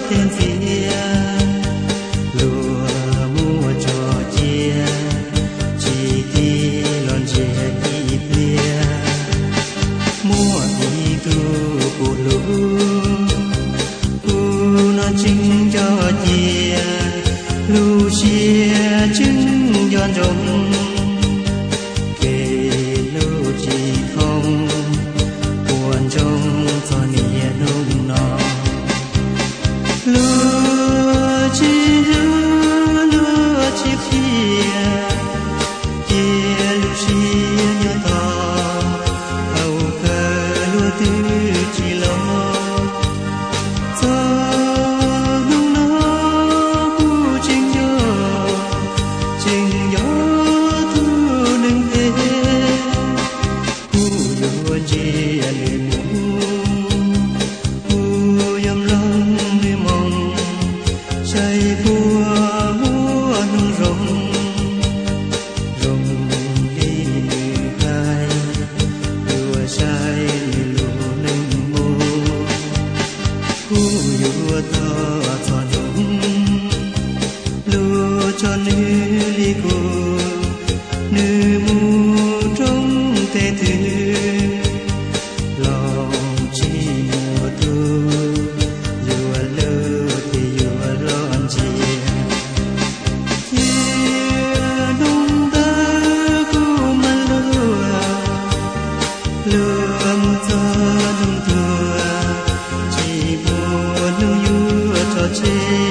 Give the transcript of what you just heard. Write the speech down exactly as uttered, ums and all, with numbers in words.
thêm phía lúa mua cho chia chỉ đi lon chia đi phía mua đi tu cụ lú cụ nó chính cho chia lú chia chứng giòn rồng kề lú chỉ không buồn trong cho nia nung nọ lúa chỉ lúa lúa chỉ phía kia lúa chia nhớ to hầu cờ lúa tư chỉ lo cho nung nó cu chính gió chính gió thu nâng thế cu lúa chia lúa chạy bùa múa nung rồng rồng đi nữ hai lúa trái lúa nâng mô cu lúa to cho rồng lúa cho nữ ly cô nữ mù trong thế thứ lòng chi mùa thu lúa lơ lương cho nung thừa chỉ buồn nung yu cho chê